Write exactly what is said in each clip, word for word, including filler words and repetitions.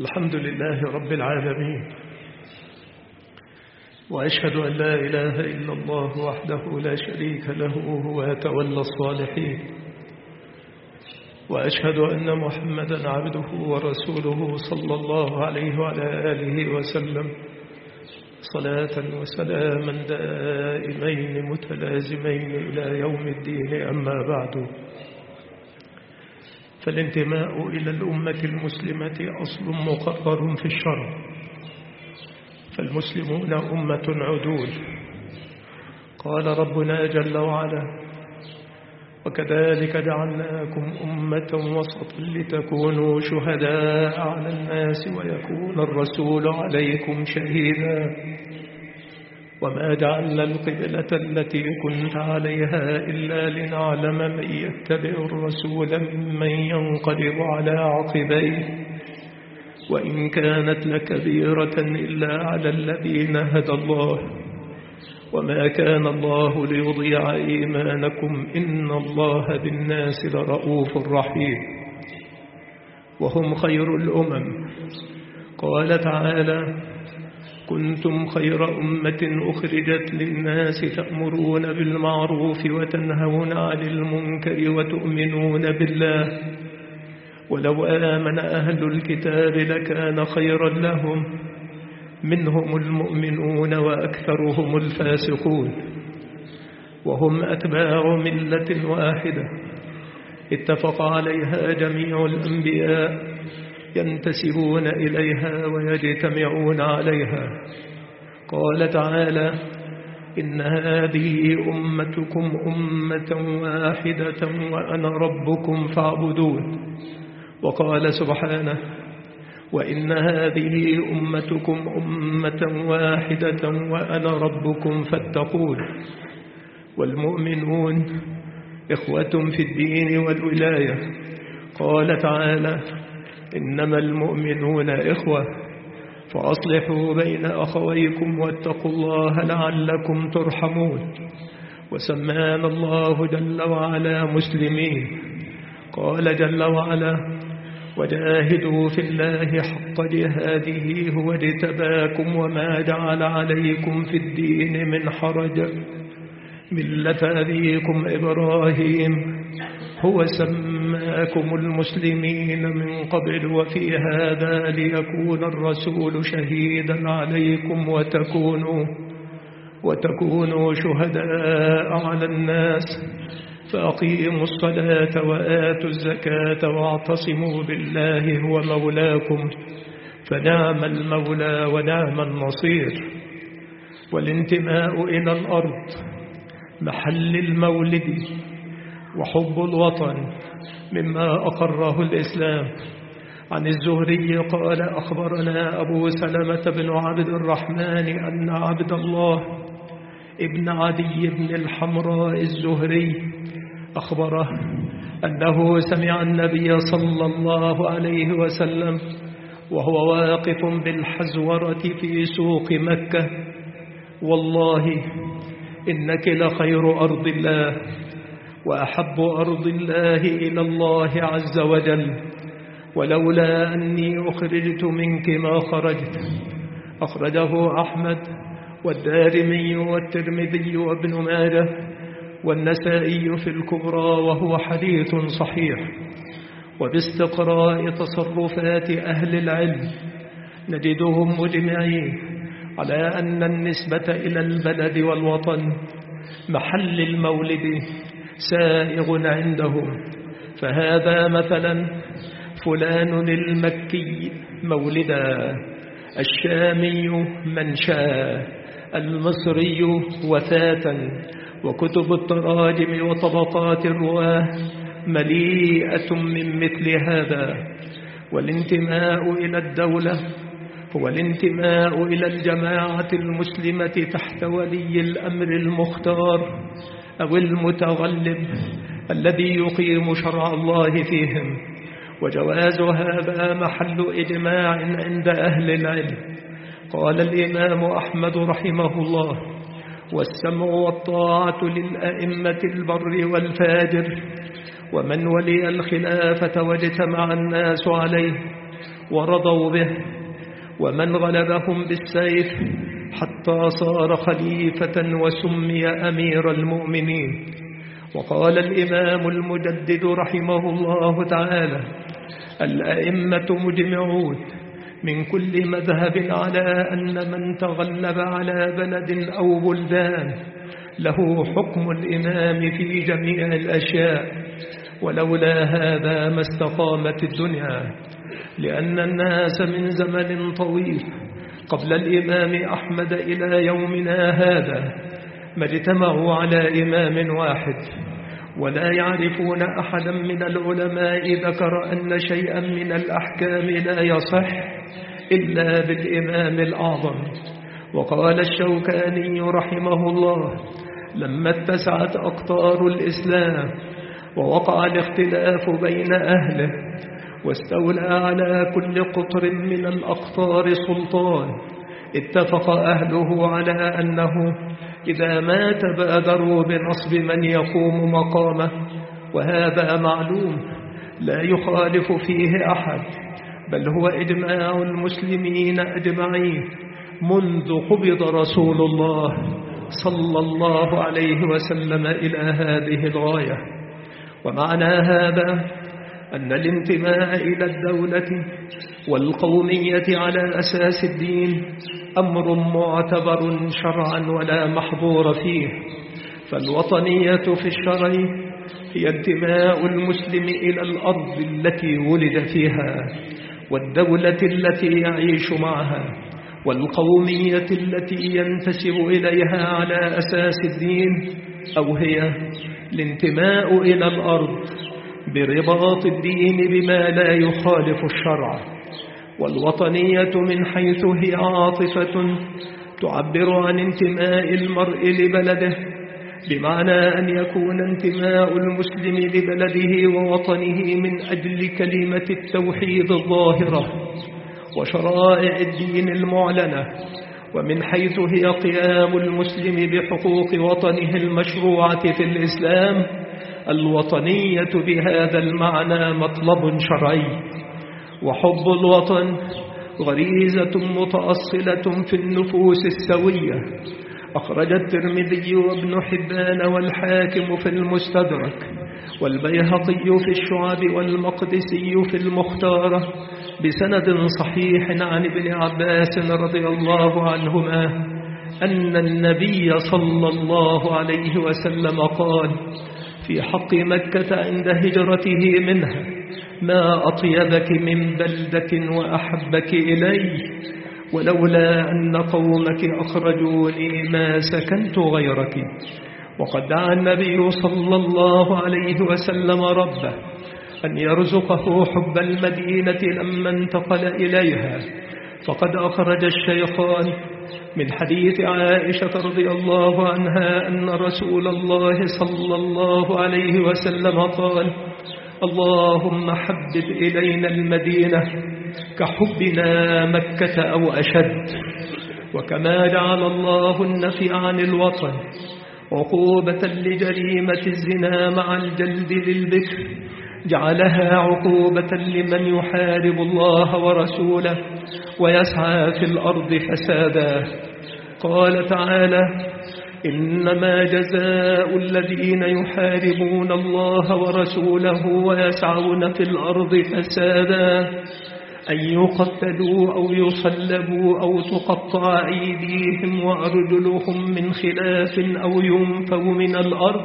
الحمد لله رب العالمين، وأشهد أن لا إله إلا الله وحده لا شريك له هو يتولى الصالحين، وأشهد أن محمدا عبده ورسوله صلى الله عليه وعلى آله وسلم صلاة وسلاما دائمين متلازمين إلى يوم الدين. أما بعد، فالانتماء إلى الأمة المسلمة أصل مقرر في الشرع، فالمسلمون أمة عدول. قال ربنا جل وعلا: وكذلك جعلناكم أمة وسطا لتكونوا شهداء على الناس ويكون الرسول عليكم شهيدا، وما جعلنا القبلة التي كنت عليها إلا لنعلم من يتبع الرسول ممن ينقلب على عقبيه، وإن كانت لكبيرة إلا على الذين هدى الله، وما كان الله ليضيع إيمانكم إن الله بالناس لرؤوف رحيم. وهم خير الأمم. قال تعالى: كنتم خير أمة أخرجت للناس تأمرون بالمعروف وتنهون عن المنكر وتؤمنون بالله، ولو آمن أهل الكتاب لكان خيرا لهم، منهم المؤمنون وأكثرهم الفاسقون. وهم أتباع ملة واحدة اتفق عليها جميع الأنبياء، ينتسبون إليها ويجتمعون عليها. قال تعالى: إن هذه أمتكم أمة واحدة وأنا ربكم فاعبدون. وقال سبحانه: وإن هذه أمتكم أمة واحدة وأنا ربكم فاتقون. والمؤمنون إخوة في الدين والولاية. قال تعالى: إنما المؤمنون إخوة فأصلحوا بين أخويكم واتقوا الله لعلكم ترحمون. وسمانا الله جل وعلا مسلمين. قال جل وعلا: وجاهدوا في الله حق جهاده هو اجتباكم وما جعل عليكم في الدين من حرج، ملة أبيكم إبراهيم هو سماكم المسلمين من قبل وفي هذا ليكون الرسول شهيدا عليكم وتكونوا وتكونوا شهداء على الناس، فأقيموا الصلاة وآتوا الزكاة واعتصموا بالله هو مولاكم فنعم المولى ونعم النصير. والانتماء إلى الأرض محل المولد وحب الوطن مما أقره الإسلام. عن الزهري قال: أخبرنا أبو سلمة بن عبد الرحمن أن عبد الله ابن عدي بن الحمراء الزهري أخبره أنه سمع النبي صلى الله عليه وسلم وهو واقف بالحزورة في سوق مكة: والله إنك لخير أرض الله وأحب أرض الله إلى الله عز وجل، ولولا أني أخرجت منك ما خرجت. أخرجه أحمد والدارمي والترمذي وابن ماجه والنسائي في الكبرى، وهو حديث صحيح. وباستقراء تصرفات أهل العلم نجدهم مجمعين على أن النسبة إلى البلد والوطن محل المولد سائغ عندهم. فهذا مثلا: فلان المكي مولدا، الشامي منشا، المصري وفاة. وكتب التراجم وطبقات الرواه مليئة من مثل هذا. والانتماء إلى الدولة هو الانتماء إلى الجماعة المسلمة تحت ولي الأمر المختار أو المتغلب الذي يقيم شرع الله فيهم. وجواز هذا محل إجماع عند أهل العلم. قال الإمام أحمد رحمه الله: والسمع والطاعة للأئمة البر والفاجر، ومن ولي الخلافة واجتمع الناس عليه ورضوا به، ومن غلبهم بالسيف حتى صار خليفة وسمي أمير المؤمنين. وقال الإمام المجدد رحمه الله تعالى: الأئمة مجمعون من كل مذهب على أن من تغلب على بلد أو بلدان له حكم الإمام في جميع الأشياء، ولولا هذا ما استقامت الدنيا، لأن الناس من زمن طويل قبل الإمام أحمد إلى يومنا هذا ما اجتمعوا على إمام واحد، ولا يعرفون أحدا من العلماء ذكر أن شيئا من الأحكام لا يصح إلا بالإمام الأعظم. وقال الشوكاني رحمه الله: لما اتسعت أقطار الإسلام ووقع الاختلاف بين أهله واستولى على كل قطر من الأقطار سلطان، اتفق أهله على أنه إذا مات بادروا بنصب من يقوم مقامه، وهذا معلوم لا يخالف فيه أحد، بل هو إجماع المسلمين أجمعين منذ قبض رسول الله صلى الله عليه وسلم إلى هذه الغاية. ومعنى هذا أن الانتماء إلى الدولة والقومية على أساس الدين أمر معتبر شرعا ولا محظور فيه، فالوطنية في الشرع هي انتماء المسلم إلى الأرض التي ولد فيها، والدولة التي يعيش معها، والقومية التي ينتسب إليها على أساس الدين، أو هي الانتماء إلى الأرض برباط الدين بما لا يخالف الشرع. والوطنية من حيث هي عاطفة تعبر عن انتماء المرء لبلده، بمعنى أن يكون انتماء المسلم لبلده ووطنه من أجل كلمة التوحيد الظاهرة وشرائع الدين المعلنة، ومن حيث هي قيام المسلم بحقوق وطنه المشروعة في الإسلام. الوطنية بهذا المعنى مطلب شرعي، وحب الوطن غريزة متأصلة في النفوس السوية. أخرج الترمذي وابن حبان والحاكم في المستدرك والبيهقي في الشعب والمقدسي في المختارة بسند صحيح عن ابن عباس رضي الله عنهما أن النبي صلى الله عليه وسلم قال في حق مكة عند هجرته منها: ما أطيبك من بلدة وأحبك إلي، ولولا أن قومك أخرجوني ما سكنت غيرك. وقد دعا النبي صلى الله عليه وسلم ربه أن يرزقه حب المدينة لما انتقل إليها، فقد أخرج الشيخان من حديث عائشة رضي الله عنها أن رسول الله صلى الله عليه وسلم قال: اللهم حبب إلينا المدينة كحبنا مكة أو أشد. وكما جعل الله النفي عن الوطن عقوبة لجريمة الزنا مع الجلد للبكر، جعلها عقوبة لمن يحارب الله ورسوله ويسعى في الأرض فسادا. قال تعالى: إنما جزاء الذين يحاربون الله ورسوله ويسعون في الأرض فسادا أن يقتلوا أو يصلبوا أو تقطع أيديهم وأرجلهم من خلاف أو ينفوا من الأرض،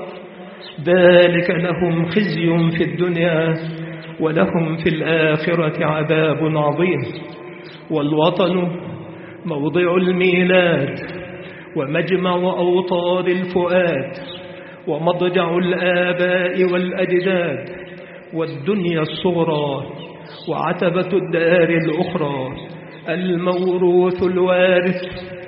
ذلك لهم خزي في الدنيا ولهم في الآخرة عذاب عظيم. والوطن موضع الميلاد ومجمع أوطار الفؤاد ومضجع الآباء والأجداد، والدنيا الصغرى وعتبة الدار الأخرى، الموروث الوارث،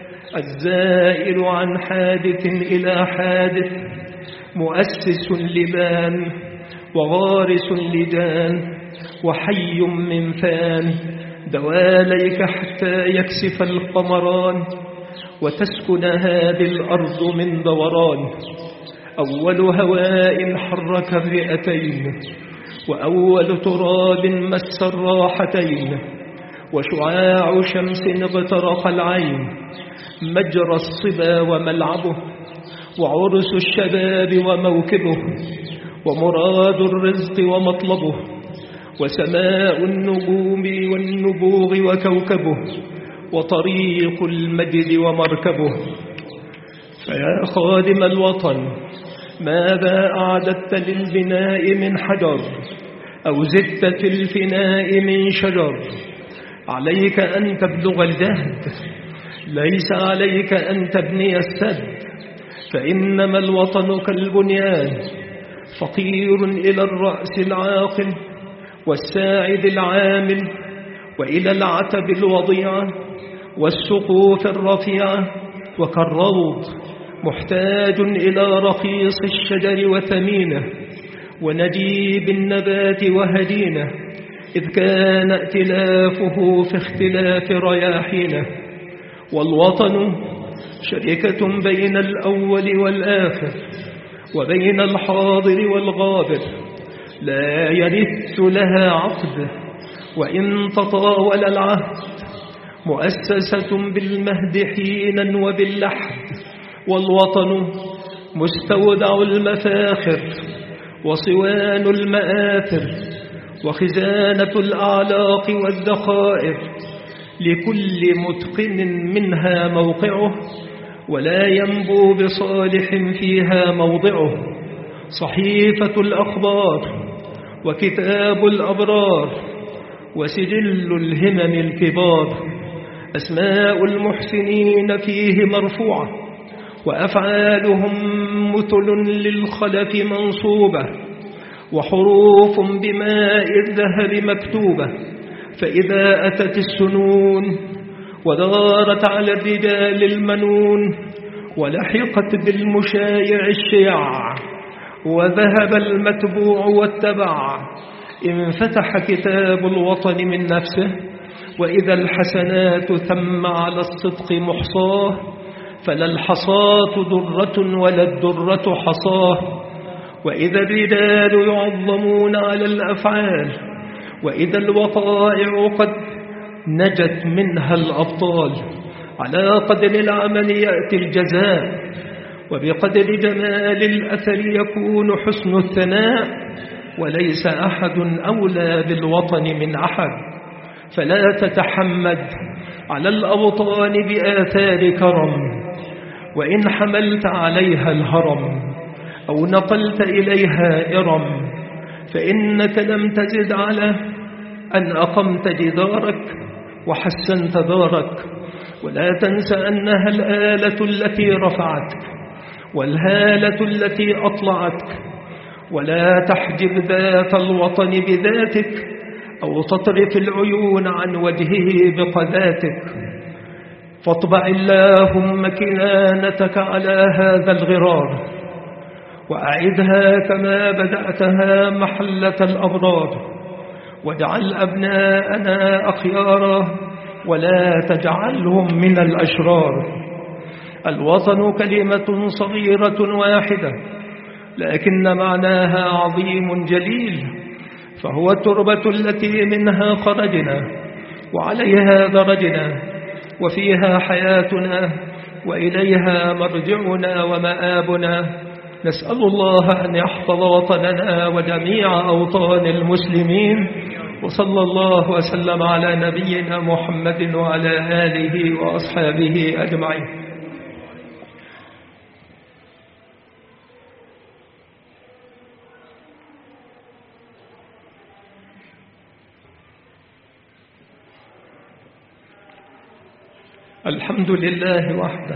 الزائل عن حادث إلى حادث، مؤسس لبان وغارس لجان وحي من فان، دواليك حتى يكسف القمران وتسكن هذه الأرض من دوران. أول هواء حرك الرئتين، وأول تراب مس الراحتين، وشعاع شمس اغترق العين، مجرى الصبا وملعبه، وعرس الشباب وموكبه، ومراد الرزق ومطلبه، وسماء النجوم والنبوغ وكوكبه، وطريق المجد ومركبه. فيا خادم الوطن، ماذا أعددت للبناء من حجر، أو زدت في الفناء من شجر؟ عليك أن تبلغ الجهد، ليس عليك أن تبني السد، فإنما الوطن كالبنيان، فقير إلى الرأس العاقل والساعد العامل، وإلى العتب الوضيعة والسقوف الرفيعة، وكالروض محتاج إلى رخيص الشجر وثمينه، ونجيب النبات وهدينه، إذ كان ائتلافه في اختلاف رياحينه. والوطن شركة بين الأول والآخر، وبين الحاضر والغابر، لا يرث لها عقد وإن تطاول العهد، مؤسسة بالمهد حينا وباللحد. والوطن مستودع المفاخر، وصوان المآثر، وخزانة الأعلاق والذخائر، لكل متقن منها موقعه، ولا ينبو بصالح فيها موضعه. صحيفة الأخبار، وكتاب الأبرار، وسجل الهمم الكبار، أسماء المحسنين فيه مرفوعة، وأفعالهم مثل للخلف منصوبة، وحروف بماء الذهب مكتوبة. فإذا أتت السنون ودارت على الرجال المنون، ولحقت بالمشايع الشيع، وذهب المتبوع واتبع، انفتح كتاب الوطن من نفسه. وإذا الحسنات ثم على الصدق محصاه، فلا الحصاة درة ولا الدرة حصاه. وإذا الرجال يعظمون على الأفعال، وإذا الوقائع قد نجت منها الأبطال، على قدر العمل يأتي الجزاء، وبقدر جمال الأثر يكون حسن الثناء. وليس أحد أولى بالوطن من أحد، فلا تتحمد على الأوطان بآثار كرم، وإن حملت عليها الهرم أو نقلت إليها إرم، فإنك لم تزد على أن أقمت جدارك وحسنت دارك. ولا تنس أنها الآلة التي رفعتك، والهالة التي أطلعتك. ولا تحجب ذات الوطن بذاتك، أو تطرف العيون عن وجهه بقذاتك. فاطبع اللهم كنانتك على هذا الغرار، وأعدها كما بدأتها محلة الأبرار. واجعل أبناءنا أخيارا، ولا تجعلهم من الأشرار. الوطن كلمة صغيرة واحدة، لكن معناها عظيم جليل، فهو التربة التي منها خرجنا، وعليها درجنا، وفيها حياتنا، وإليها مرجعنا ومآبنا. نسأل الله أن يحفظ وطننا وجميع أوطان المسلمين، وصلى الله وسلم على نبينا محمد وعلى آله وأصحابه أجمعين. الحمد لله وحده،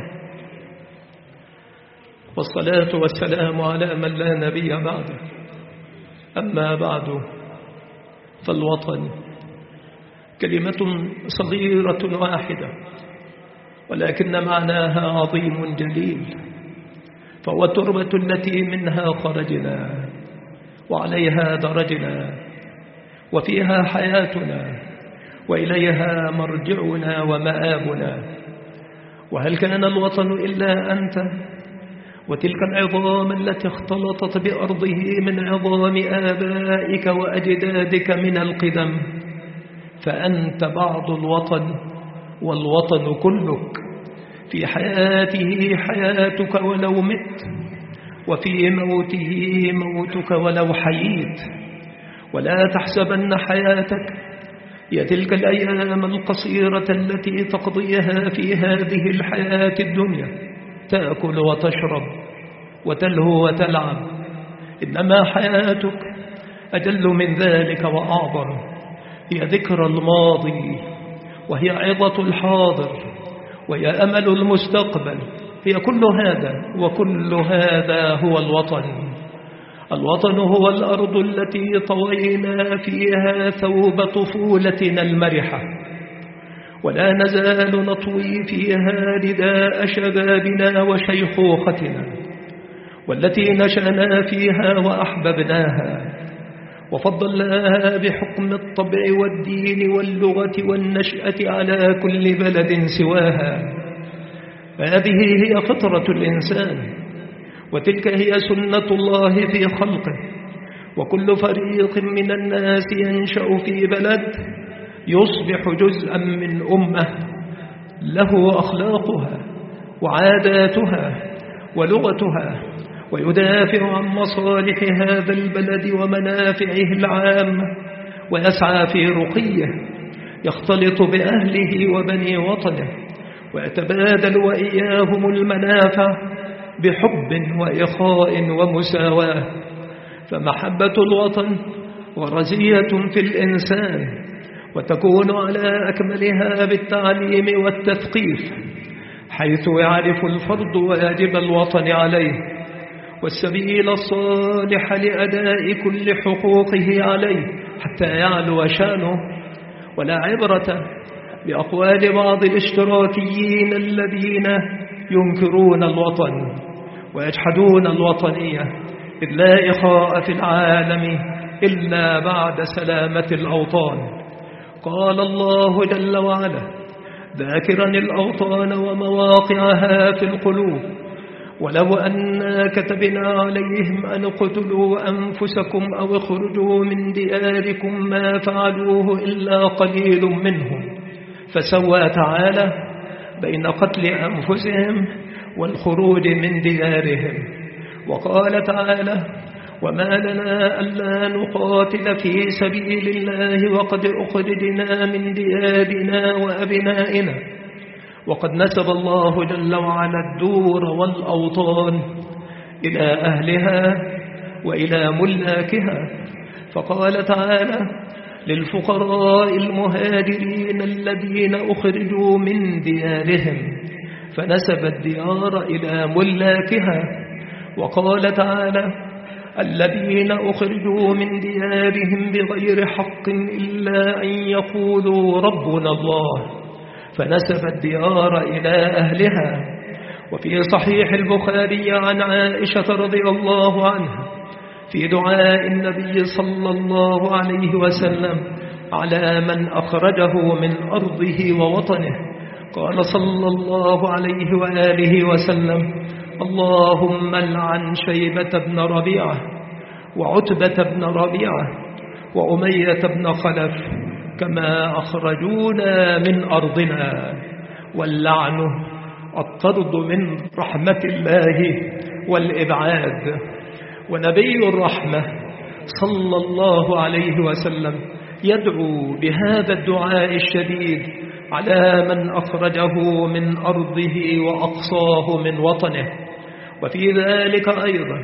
والصلاة والسلام على من لا نبي بعده. أما بعد، فالوطن كلمة صغيرة واحدة، ولكن معناها عظيم جليل، فهو التربة التي منها خرجنا، وعليها درجنا، وفيها حياتنا، وإليها مرجعنا ومآبنا. وهل كان الوطن إلا أنت وتلك العظام التي اختلطت بأرضه من عظام آبائك وأجدادك من القدم؟ فأنت بعض الوطن والوطن كلك. في حياته حياتك ولو مت، وفي موته موتك ولو حييت. ولا تحسبن حياتك هي تلك الأيام القصيرة التي تقضيها في هذه الحياة الدنيا، تأكل وتشرب وتلهو وتلعب. إنما حياتك أجل من ذلك وأعظم، هي ذكر الماضي، وهي عظة الحاضر، وهي أمل المستقبل. هي كل هذا، وكل هذا هو الوطن. الوطن هو الأرض التي طوينا فيها ثوب طفولتنا المرحة، ولا نزال نطوي فيها رداء شبابنا وشيخوختنا، والتي نشأنا فيها وأحببناها وفضلناها بحكم الطبع والدين واللغة والنشأة على كل بلد سواها. هذه هي فطرة الإنسان، وتلك هي سنة الله في خلقه. وكل فريق من الناس ينشأ في بلد يصبح جزءا من أمة له أخلاقها وعاداتها ولغتها، ويدافع عن مصالح هذا البلد ومنافعه العامة، ويسعى في رقيه، يختلط بأهله وبني وطنه، ويتبادل وإياهم المنافع بحب وإخاء ومساواة. فمحبة الوطن ورزية في الإنسان، وتكون على أكملها بالتعليم والتثقيف، حيث يعرف الفرد واجب الوطن عليه، والسبيل الصالح لأداء كل حقوقه عليه حتى يعلو شانه. ولا عبرة بأقوال بعض الاشتراكيين الذين ينكرون الوطن ويجحدون الوطنية، إذ لا إخاء في العالم إلا بعد سلامة الأوطان. قال الله جل وعلا ذاكرا الأوطان ومواقعها في القلوب: ولو أنا كتبنا عليهم أن اقتلوا أنفسكم أو اخرجوا من دياركم ما فعلوه إلا قليل منهم. فسوى تعالى بين قتل أنفسهم والخروج من ديارهم. وقال تعالى: وما لنا ألا نقاتل في سبيل الله وقد أخرجنا من ديارنا وأبنائنا. وقد نسب الله جل وعلا الدور والأوطان إلى أهلها وإلى ملاكها، فقال تعالى: للفقراء المهاجرين الذين أخرجوا من ديارهم، فنسب الديار إلى ملاكها. وقال تعالى: الذين أخرجوا من ديارهم بغير حق إلا أن يقولوا ربنا الله، فنسب الديار إلى أهلها. وفي صحيح البخاري عن عائشة رضي الله عنها في دعاء النبي صلى الله عليه وسلم على من أخرجه من أرضه ووطنه، قال صلى الله عليه وآله وسلم: اللهم لعن شيبة بن ربيعة وعتبة بن ربيعة وأمية بن خلف كما أخرجونا من أرضنا. واللعن الطرد من رحمة الله والإبعاد. ونبي الرحمة صلى الله عليه وسلم يدعو بهذا الدعاء الشديد على من أخرجه من أرضه وأقصاه من وطنه. وفي ذلك أيضا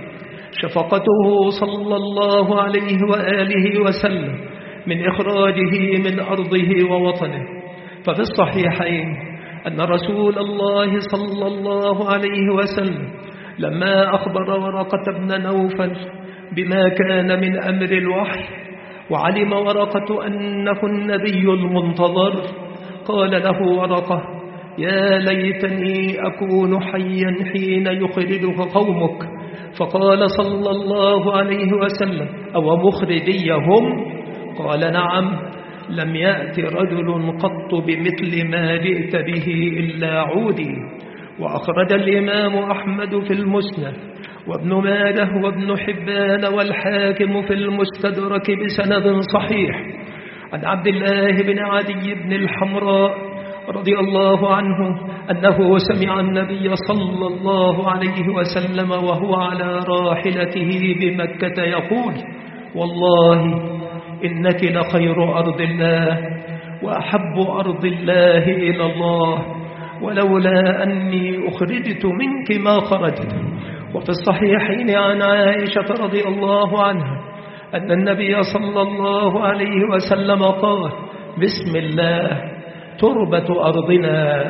شفقته صلى الله عليه وآله وسلم من إخراجه من أرضه ووطنه. ففي الصحيحين أن رسول الله صلى الله عليه وسلم لما أخبر ورقة بن نوفل بما كان من أمر الوحي، وعلم ورقة أنه النبي المنتظر، قال له ورقة: يا ليتني أكون حيا حين يخرجك قومك. فقال صلى الله عليه وسلم: أو مخرجيهم؟ قال: نعم، لم يأت رجل قط بمثل ما جئت به إلا عودي. وأخرج الإمام أحمد في المسند، وابن ماجه وابن حبان والحاكم في المستدرك بسند صحيح عن عبد الله بن عدي بن الحمراء رضي الله عنه أنه سمع النبي صلى الله عليه وسلم وهو على راحلته بمكة يقول: والله إنك لخير أرض الله وأحب أرض الله إلى الله، ولولا أني أخرجت منك ما خرجت. وفي الصحيحين عن عائشة رضي الله عنها أن النبي صلى الله عليه وسلم قال: بسم الله تربة أرضنا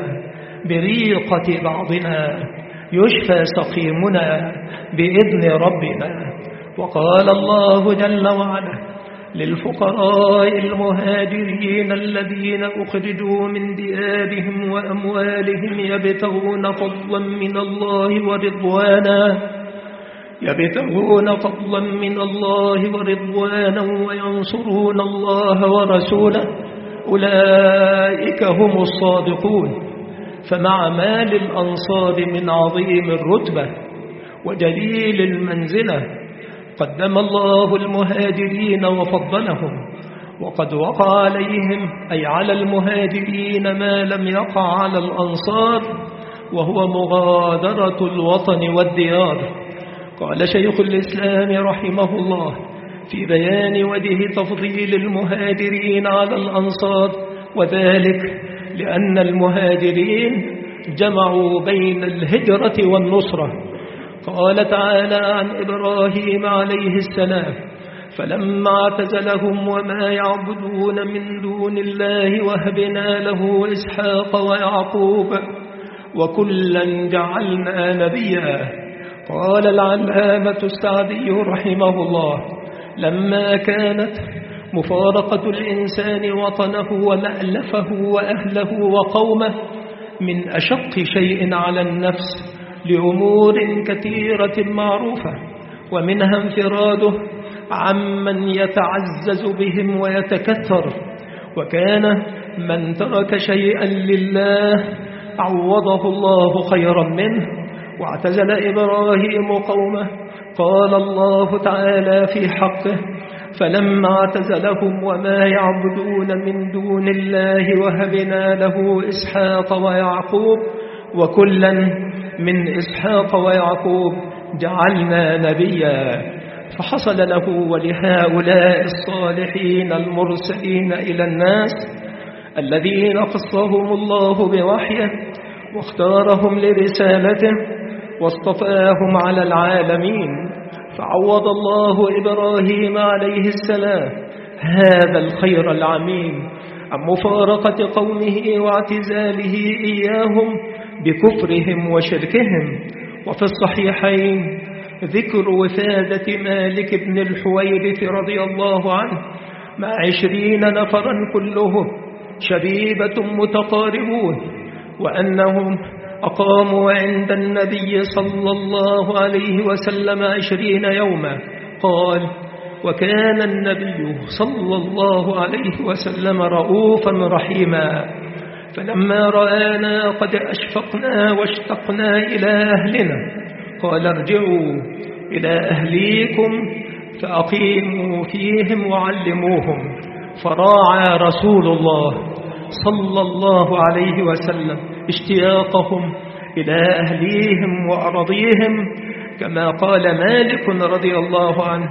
بريقة بعضنا يشفى سقيمنا بإذن ربنا. وقال الله جل وعلا: للفقراء المهاجرين الذين أخرجوا من ديارهم وأموالهم يبتغون فضلا من الله ورضوانا يبتغون فضلا من الله ورضوانا وينصرون الله ورسوله أولئك هم الصادقون. فمع ما للأنصار من عظيم الرتبة وجليل المنزلة قدم الله المهاجرين وفضلهم، وقد وقع عليهم أي على المهاجرين ما لم يقع على الأنصار، وهو مغادرة الوطن والديار. قال شيخ الإسلام رحمه الله في بيان وجه تفضيل المهاجرين على الأنصار، وذلك لأن المهاجرين جمعوا بين الهجرة والنصرة. قال تعالى عن إبراهيم عليه السلام: فلما اعتزلهم وما يعبدون من دون الله وهبنا له إسحاق ويعقوب وكلا جعلنا نبيا. قال العلامة السعدي رحمه الله: لما كانت مفارقة الإنسان وطنه ومألفه وأهله وقومه من أشق شيء على النفس لأمور كثيرة معروفة، ومنها انفراده عمن يتعزز بهم ويتكثر، وكان من ترك شيئا لله عوضه الله خيرا منه. واعتزل إبراهيم قومه، قال الله تعالى في حقه: فلما اعتزلهم وما يعبدون من دون الله وهبنا له إسحاق ويعقوب وكلا من إسحاق ويعقوب جعلنا نبيا. فحصل له ولهؤلاء الصالحين المرسلين إلى الناس الذين قصهم الله بوحيه واختارهم لرسالته واصطفاهم على العالمين، فعوض الله إبراهيم عليه السلام هذا الخير العميم عن مفارقة قومه واعتزاله إياهم بكفرهم وشركهم. وفي الصحيحين ذكر وفادة مالك بن الحويرث رضي الله عنه مع عشرين نفرا كلهم شبيبة متقاربون، وأنهم أقاموا عند النبي صلى الله عليه وسلم عشرين يوما. قال: وكان النبي صلى الله عليه وسلم رؤوفا رحيما، فلما رآنا قد أشفقنا واشتقنا إلى أهلنا قال: ارجعوا إلى أهليكم فأقيموا فيهم وعلموهم. فراعى رسول الله صلى الله عليه وسلم اشتياقهم إلى أهليهم وأرضيهم، كما قال مالك رضي الله عنه: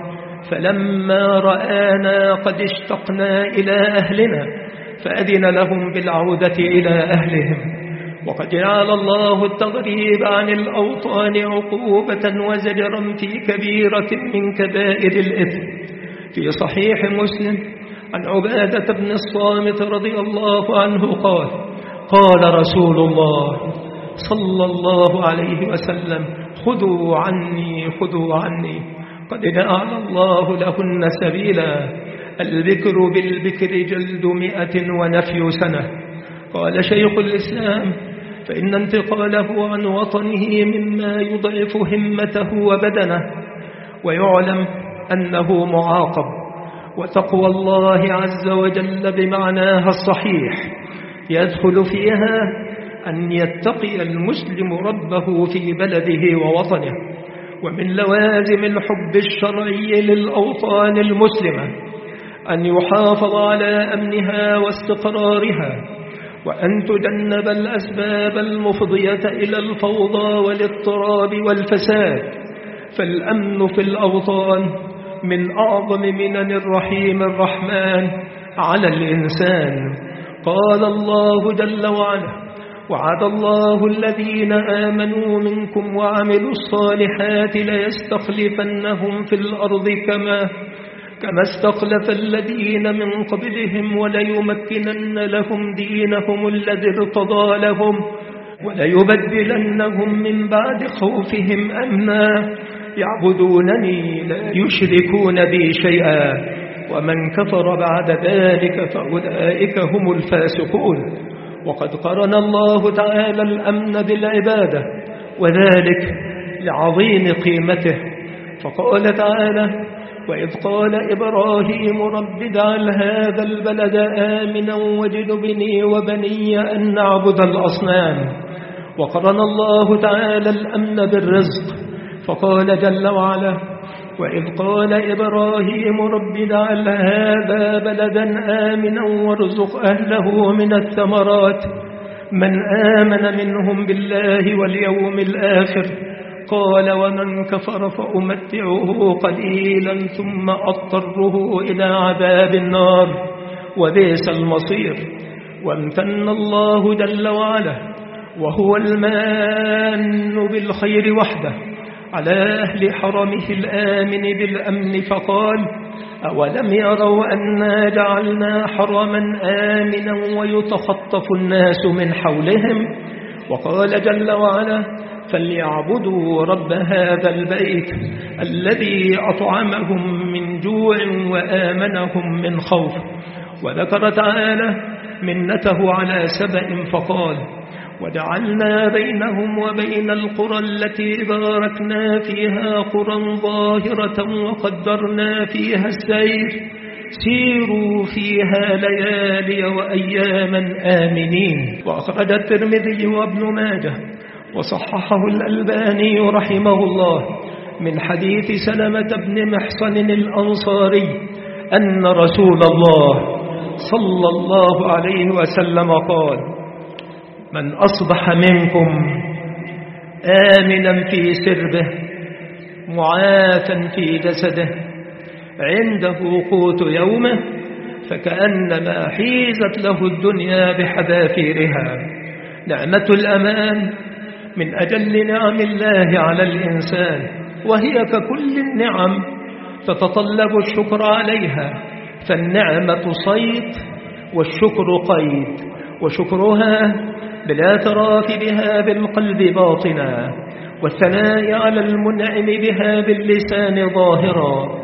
فلما رآنا قد اشتقنا إلى أهلنا فأذن لهم بالعودة إلى أهلهم. وقد جعل الله التغريب عن الأوطان عقوبة وزجرا في كبيرة من كبائر الإثم. في صحيح مسلم عن عبادة بن الصامت رضي الله عنه قال: قال رسول الله صلى الله عليه وسلم: خذوا عني خذوا عني قد جعل الله لهن سبيلا، البكر بالبكر جلد مئة ونفي سنة. قال شيخ الإسلام: فإن انتقاله عن وطنه مما يضعف همته وبدنه، ويعلم أنه معاقب. وتقوى الله عز وجل بمعناها الصحيح يدخل فيها أن يتقي المسلم ربه في بلده ووطنه. ومن لوازم الحب الشرعي للأوطان المسلمة أن يحافظ على أمنها واستقرارها، وأن تجنب الأسباب المفضية إلى الفوضى والاضطراب والفساد. فالأمن في الأوطان من أعظم منن الرحيم الرحمن على الإنسان. قال الله جل وعلا: وعد الله الذين آمنوا منكم وعملوا الصالحات ليستخلفنهم في الأرض كما كما استخلف الذين من قبلهم وليمكنن لهم دينهم الذي ارتضى لهم وليبدلنهم من بعد خوفهم أمنا يعبدونني لا يشركون بي شيئا ومن كفر بعد ذلك فأولئك هم الفاسقون. وقد قرن الله تعالى الأمن بالعبادة، وذلك لعظيم قيمته، فقال تعالى: وإذ قال إبراهيم رب اجعل هذا البلد آمنا واجنبني وبني أن نعبد الأصنام. وقرن الله تعالى الأمن بالرزق، فقال جل وعلا: وإذ قال إبراهيم رب اجعل هذا بلدا آمنا وارزق أهله من الثمرات من آمن منهم بالله واليوم الآخر. قال: ومن كفر فأمتعه قليلا ثم أضطره إلى عذاب النار وبئس المصير. وامتن الله جل وعلا وهو المان بالخير وحده على أهل حرمه الآمن بالأمن، فقال: أولم يروا أنا جعلنا حرما آمنا ويتخطف الناس من حولهم. وقال جل وعلا: فليعبدوا رب هذا البيت الذي أطعمهم من جوع وآمنهم من خوف. وذكر تعالى منته على سبأ فقال: وجعلنا بينهم وبين القرى التي باركنا فيها قرى ظاهرة وقدرنا فيها السير سيروا فيها ليالي وأياما آمنين. وأخرج الترمذي وابن ماجه وصححه الألباني رحمه الله من حديث سلمة بن محصن الأنصاري أن رسول الله صلى الله عليه وسلم قال: من أصبح منكم آمنا في سربه معافا في جسده عنده قوت يومه فكأنما حيزت له الدنيا بحذافيرها. نعمة الأمان من أجل نعم الله على الإنسان، وهي ككل النعم تتطلب الشكر عليها، فالنعمة صيد والشكر قيد، وشكرها بلا تراف بها بالقلب باطنا، والثناء على المنعم بها باللسان ظاهرا،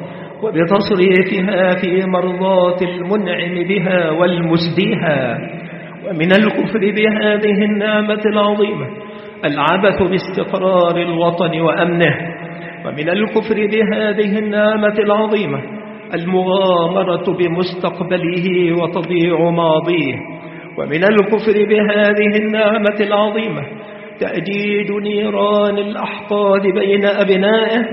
وبتصريفها في مرضات المنعم بها والمسديها. ومن الكفر بهذه النعمة العظيمة العبث باستقرار الوطن وأمنه، ومن الكفر بهذه النعمة العظيمة المغامرة بمستقبله وتضييع ماضيه، ومن الكفر بهذه النعمة العظيمة تأجيج نيران الأحقاد بين أبنائه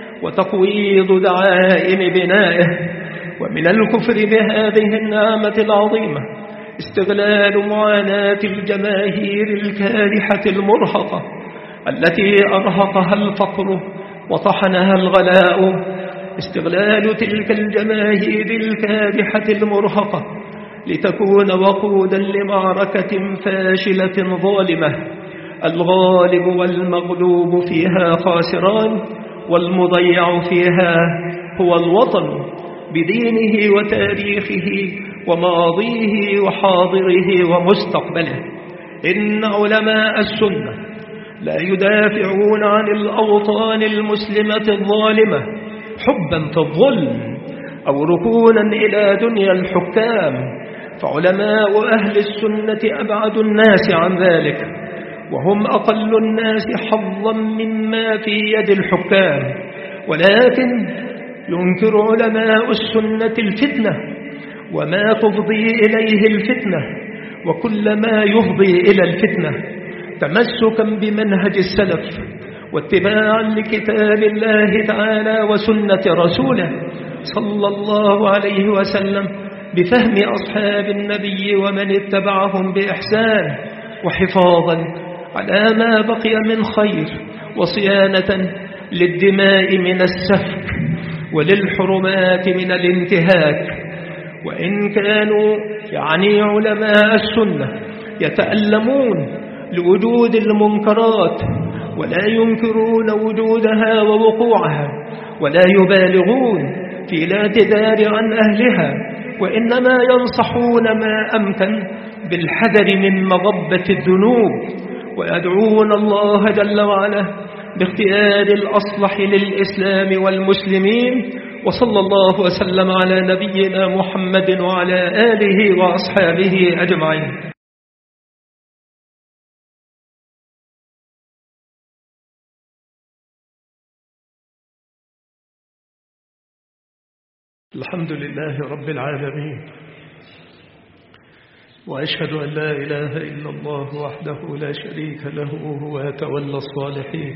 وتقويض دعائم بنائه، ومن الكفر بهذه النعمة العظيمة استغلال معاناة الجماهير الكادحة المرهقة التي أرهقها الفقر وطحنها الغلاء، استغلال تلك الجماهير الكادحة المرهقة لتكون وقودا لمعركة فاشلة ظالمة الغالب والمغلوب فيها خاسران، والمضيع فيها هو الوطن بدينه وتاريخه وماضيه وحاضره ومستقبله. إن علماء السنة لا يدافعون عن الأوطان المسلمة الظالمة حبا في الظلم أو ركونا إلى دنيا الحكام، فعلماء أهل السنة أبعد الناس عن ذلك، وهم أقل الناس حظا مما في يد الحكام. ولكن ينكر علماء السنة الفتنة وما تفضي إليه الفتنة وكل ما يفضي إلى الفتنة، تمسكا بمنهج السلف واتباعا لكتاب الله تعالى وسنة رسوله، صلى الله عليه وسلم بفهم أصحاب النبي ومن اتبعهم بإحسان، وحفاظا على ما بقي من خير، وصيانة للدماء من السفك وللحرمات من الانتهاك. وإن كانوا يعني علماء السنة يتألمون لوجود المنكرات ولا ينكرون وجودها ووقوعها، ولا يبالغون في الاعتذار عن أهلها، وإنما ينصحون ما أمكن بالحذر من مغبة الذنوب، ويدعون الله جل وعلا باختيار الأصلح للإسلام والمسلمين. وصلى الله وسلم على نبينا محمد وعلى آله وأصحابه أجمعين. الحمد لله رب العالمين، وأشهد أن لا إله إلا الله وحده لا شريك له هو يتولى الصالحين،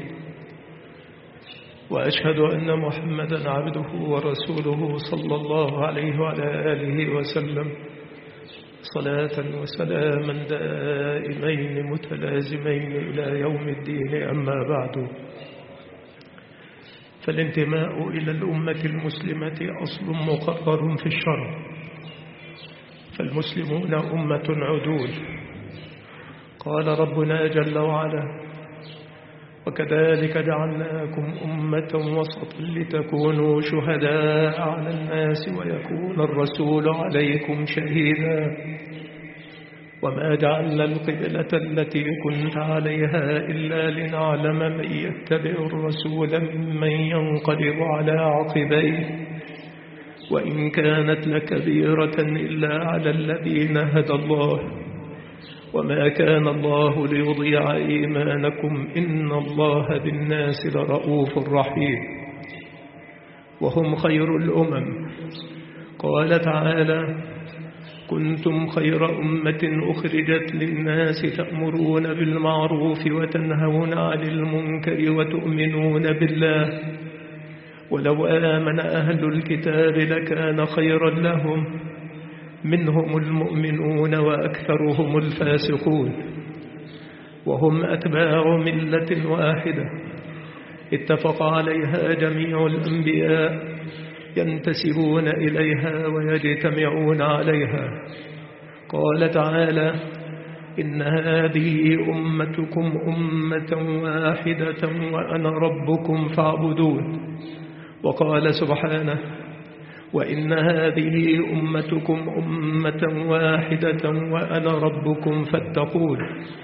وأشهد أن محمدا عبده ورسوله صلى الله عليه وعلى آله وسلم صلاة وسلاما دائمين متلازمين إلى يوم الدين. أما بعد، فالانتماء إلى الأمة المسلمة أصل مقرر في الشرع، فالمسلمون أمة عدول. قال ربنا جل وعلا: وكذلك جعلناكم أمة وسطا لتكونوا شهداء على الناس ويكون الرسول عليكم شهيدا، وما جعلنا القبلة التي كنت عليها إلا لنعلم من يتبع الرسول ممن ينقلب على عقبيه، وإن كانت لكبيرة إلا على الذين هدى الله، وما كان الله ليضيع إيمانكم إن الله بالناس لرؤوف رحيم. وهم خير الأمم. قال تعالى: كنتم خير أمة أخرجت للناس تأمرون بالمعروف وتنهون عن المنكر وتؤمنون بالله، ولو آمن أهل الكتاب لكان خيرا لهم، منهم المؤمنون وأكثرهم الفاسقون. وهم أتباع ملة واحدة اتفق عليها جميع الأنبياء ينتسبون إليها ويجتمعون عليها. قال تعالى: إن هذه أمتكم أمة واحدة وأنا ربكم فاعبدون. وقال سبحانه: وإن هذه أمتكم أمة واحدة وأنا ربكم فاتقون.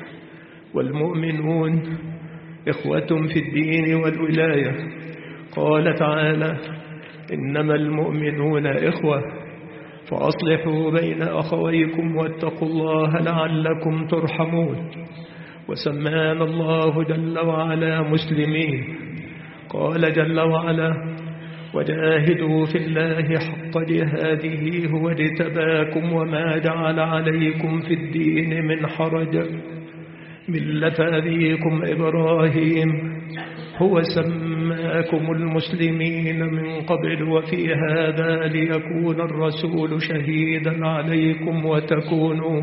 والمؤمنون إخوة في الدين والولاية. قال تعالى: إنما المؤمنون إخوة فأصلحوا بين أخويكم واتقوا الله لعلكم ترحمون. وسمانا الله جل وعلا مسلمين. قال جل وعلا: وجاهدوا في الله حق جهاده هو اجتباكم وما جعل عليكم في الدين من حرج ملة أبيكم إبراهيم هو سماكم المسلمين من قبل وفي هذا ليكون الرسول شهيدا عليكم وتكونوا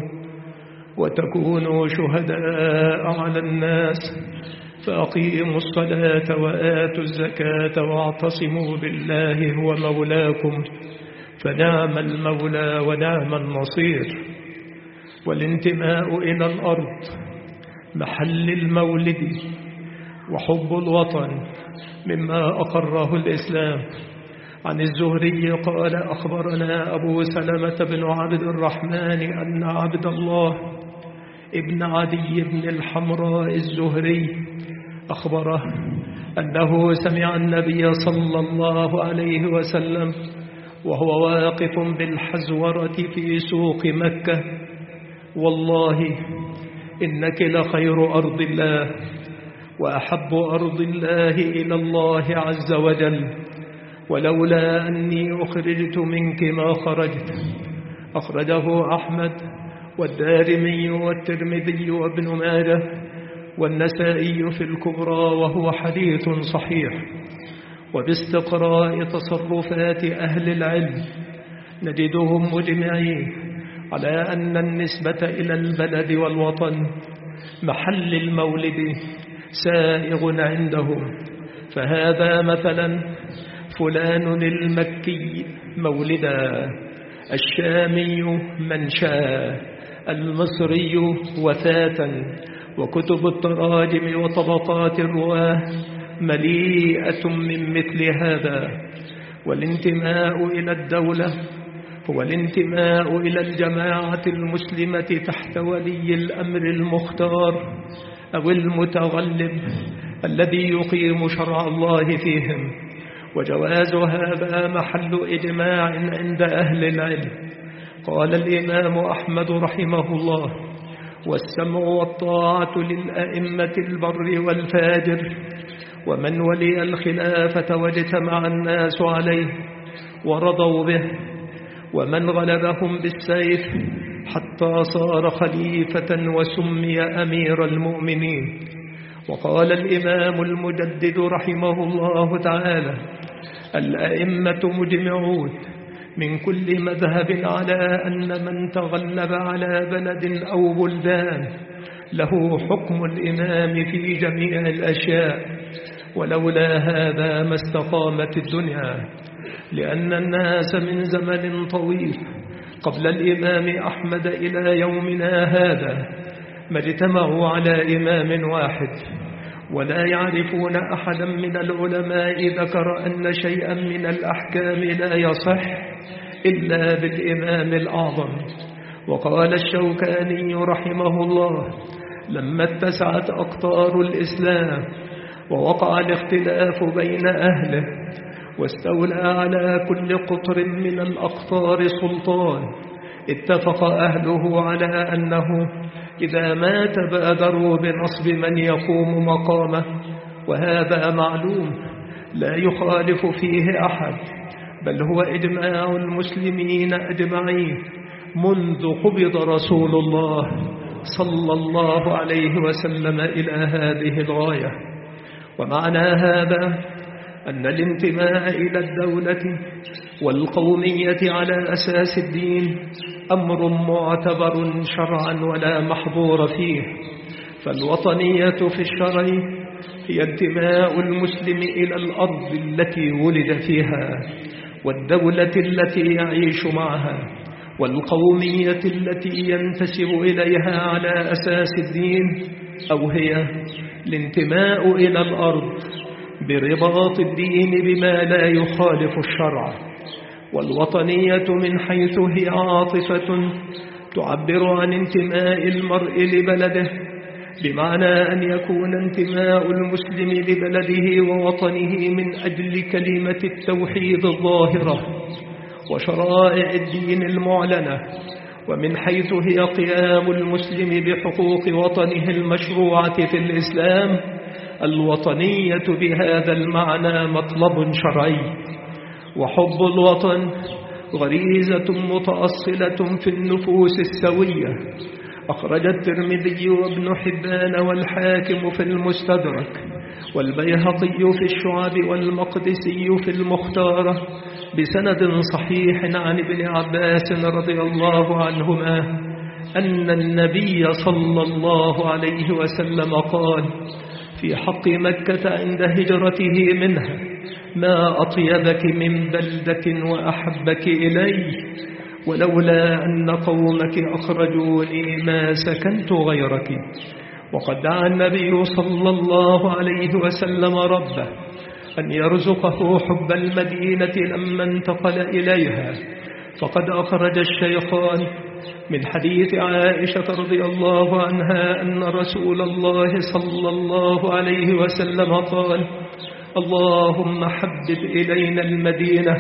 وتكونوا شهداء على الناس فأقيموا الصلاة وآتوا الزكاة واعتصموا بالله هو مولاكم فنعم المولى ونعم النصير. والانتماء إلى الأرض محل المولد وحب الوطن مما أقره الإسلام. عن الزهري قال: أخبرنا أبو سلمة بن عبد الرحمن أن عبد الله ابن عدي بن الحمراء الزهري أخبره أنه سمع النبي صلى الله عليه وسلم وهو واقف بالحزورة في سوق مكة: والله إنك لخير أرض الله وأحب أرض الله إلى الله عز وجل، ولولا أني أخرجت منك ما خرجت. أخرجه أحمد والدارمي والترمذي وابن ماجه والنسائي في الكبرى وهو حديث صحيح. وباستقراء تصرفات أهل العلم نجدهم مجمعين على أن النسبة إلى البلد والوطن محل المولد سائغ عندهم. فهذا مثلا فلان المكي مولدا، الشامي منشا، المصري وفاة، وكتب التراجم وطبقات الرواه مليئة من مثل هذا. والانتماء إلى الدولة هو الانتماء إلى الجماعة المسلمة تحت ولي الأمر المختار أو المتغلب الذي يقيم شرع الله فيهم. وجواز هذا محل إجماع عند أهل العلم. قال الإمام أحمد رحمه الله: والسمع والطاعة للأئمة البر والفاجر، ومن ولي الخلافة واجتمع الناس عليه ورضوا به، ومن غلبهم بالسيف حتى صار خليفة وسمي أمير المؤمنين. وقال الإمام المجدد رحمه الله تعالى: الأئمة مجمعون من كل مذهب على أن من تغلب على بلد أو بلدان له حكم الإمام في جميع الأشياء، ولولا هذا ما استقامت الدنيا، لأن الناس من زمن طويل قبل الإمام أحمد إلى يومنا هذا ما اجتمعوا على إمام واحد، ولا يعرفون أحدا من العلماء ذكر أن شيئا من الأحكام لا يصح إلا بالإمام الأعظم. وقال الشوكاني رحمه الله: لما اتسعت أقطار الإسلام ووقع الاختلاف بين أهله واستولى على كل قطر من الأقطار سلطان، اتفق أهله على أنه إذا مات بادروا بنصب من يقوم مقامه، وهذا معلوم لا يخالف فيه أحد، بل هو إجماع المسلمين أجمعين منذ قبض رسول الله صلى الله عليه وسلم إلى هذه الغاية. ومعنى هذا أن الانتماء إلى الدولة والقومية على أساس الدين أمر معتبر شرعا ولا محظور فيه. فالوطنية في الشرع هي انتماء المسلم إلى الأرض التي ولد فيها، والدولة التي يعيش معها، والقومية التي ينتسب إليها على أساس الدين، أو هي الانتماء إلى الأرض برباط الدين بما لا يخالف الشرع. والوطنية من حيث هي عاطفة تعبر عن انتماء المرء لبلده، بمعنى أن يكون انتماء المسلم لبلده ووطنه من أجل كلمة التوحيد الظاهرة وشرائع الدين المعلنة، ومن حيث هي قيام المسلم بحقوق وطنه المشروعة في الإسلام. الوطنية بهذا المعنى مطلب شرعي، وحب الوطن غريزة متأصلة في النفوس السوية. أخرج الترمذي وابن حبان والحاكم في المستدرك والبيهقي في الشعب والمقدسي في المختارة بسند صحيح عن ابن عباس رضي الله عنهما أن النبي صلى الله عليه وسلم قال في حق مكة عند هجرته منها: ما أطيبك من بلدة وأحبك إلي، ولولا أن قومك أخرجوني ما سكنت غيرك. وقد دعا النبي صلى الله عليه وسلم ربه أن يرزقه حب المدينة لما انتقل إليها. فقد أخرج الشيخان من حديث عائشة رضي الله عنها أن رسول الله صلى الله عليه وسلم قال: اللهم حبب إلينا المدينة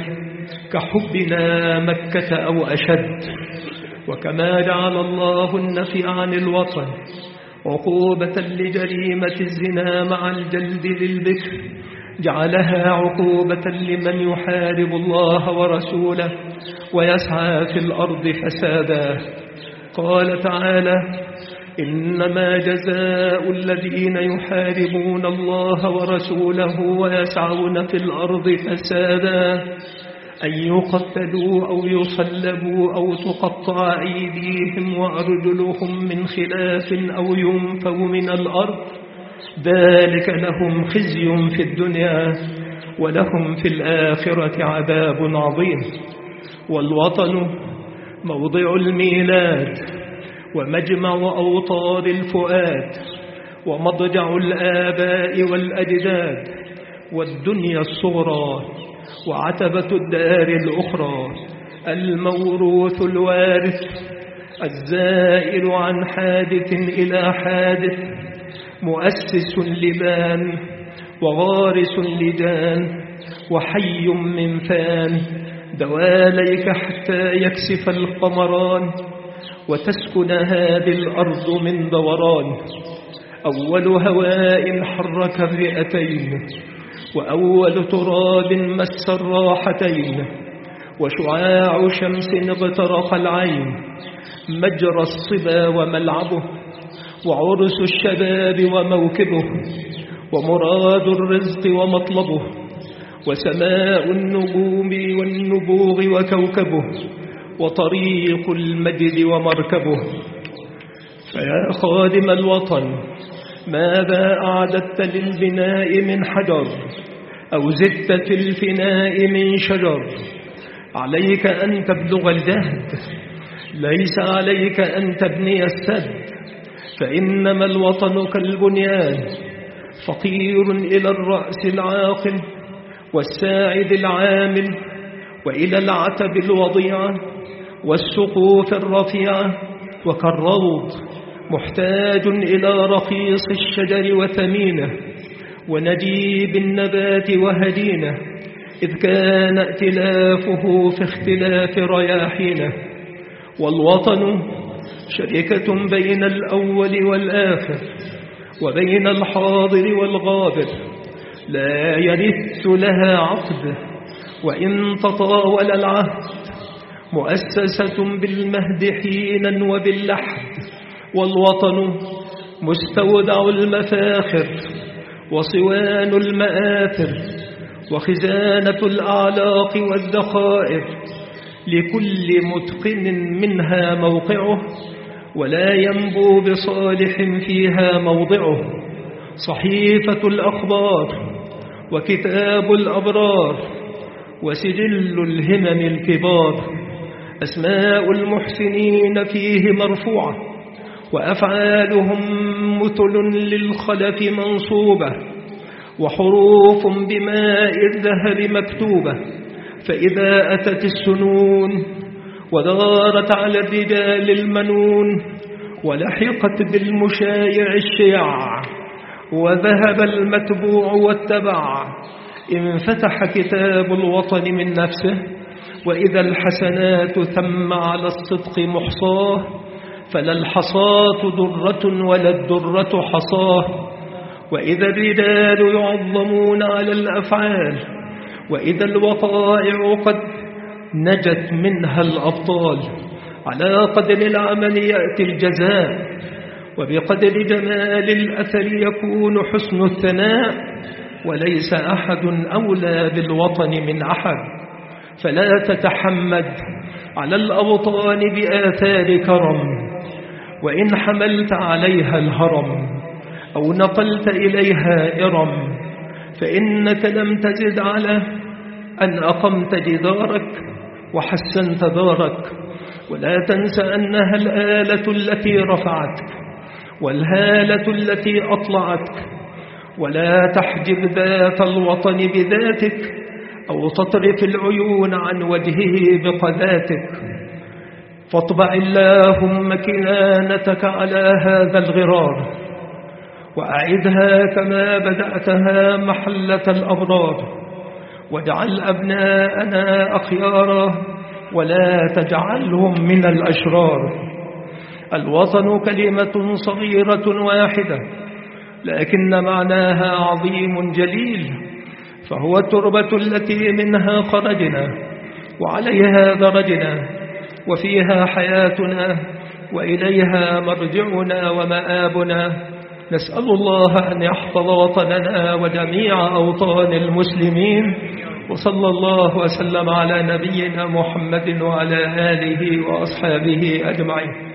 كحبنا مكة أو أشد. وكما جعل الله النفي عن الوطن عقوبة لجريمة الزنا مع الجلد للبكر، جعلها عقوبة لمن يحارب الله ورسوله ويسعى في الأرض فسادا. قال تعالى: إنما جزاء الذين يحاربون الله ورسوله ويسعون في الأرض فسادا أن يقتلوا أو يصلبوا أو تقطع أيديهم وأرجلهم من خلاف أو ينفوا من الأرض، ذلك لهم خزي في الدنيا ولهم في الآخرة عذاب عظيم. والوطن موضع الميلاد ومجمع أوطار الفؤاد ومضجع الآباء والأجداد والدنيا الصغرى وعتبة الدار الأخرى، الموروث الوارث الزائر عن حادث إلى حادث، مؤسس لبان وغارس لجان وحي من فان، دواليك حتى يكسف القمران وتسكن هذه الأرض من دوران. أول هواء حرك الرئتين وأول تراب مس الراحتين وشعاع شمس اغترق العين، مجرى الصبا وملعبه وعرس الشباب وموكبه ومراد الرزق ومطلبه وسماء النجوم والنبوغ وكوكبه وطريق المجد ومركبه. فيا خادم الوطن، ماذا أعددت للبناء من حجر أو زدت في الفناء من شجر؟ عليك أن تبلغ الجهد، ليس عليك أن تبني السد، فإنما الوطن كالبنيان، فقير إلى الرأس العاقل والساعد العامل وإلى العتب الوضيعة والسقوف الرفيعة، وكالروض محتاج إلى رخيص الشجر وثمينه ونجيب النبات وهدينه، إذ كان ائتلافه في اختلاف رياحينه. والوطن شركة بين الأول والآخر وبين الحاضر والغابر، لا يرث لها عقد وإن تطاول العهد، مؤسسة بالمهد حينا وباللحد. والوطن مستودع المفاخر وصوان المآثر وخزانة الأعلاق والذخائر، لكل متقن منها موقعه ولا ينبو بصالح فيها موضعه. صحيفة الأخبار وكتاب الأبرار وسجل الهمم الكبار، أسماء المحسنين فيه مرفوعة وأفعالهم مثل للخلف منصوبة، وحروف بماء الذهب مكتوبة. فإذا أتت السنون ودارت على الرجال المنون ولحقت بالمشايع الشيع وذهب المتبوع واتبع، انفتح كتاب الوطن من نفسه. وإذا الحسنات ثم على الصدق محصاه، فلا الحصاة درة ولا الدرة حصاه. وإذا الرجال يعظمون على الأفعال، وإذا الوقائع قد نجت منها الأبطال، على قدر العمل يأتي الجزاء، وبقدر جمال الأثر يكون حسن الثناء، وليس أحد أولى بالوطن من أحد. فلا تتحمد على الأوطان بآثار كرم، وإن حملت عليها الهرم أو نقلت إليها إرم، فإنك لم تزد على أن أقمت جدارك وحسنت دارك. ولا تنس أنها الآلة التي رفعتك والهالة التي أطلعتك. ولا تحجب ذات الوطن بذاتك أو تطرف العيون عن وجهه بقذاتك. فاطبع اللهم كنانتك على هذا الغرار، وأعدها كما بدأتها محلة الأبرار، واجعل أبناءنا أخيارا ولا تجعلهم من الأشرار. الوطن كلمة صغيرة واحدة، لكن معناها عظيم جليل، فهو التربة التي منها خرجنا وعليها درجنا وفيها حياتنا وإليها مرجعنا ومآبنا. نسأل الله أن يحفظ وطننا وجميع أوطان المسلمين، وصلى الله وسلم على نبينا محمد وعلى آله وأصحابه أجمعين.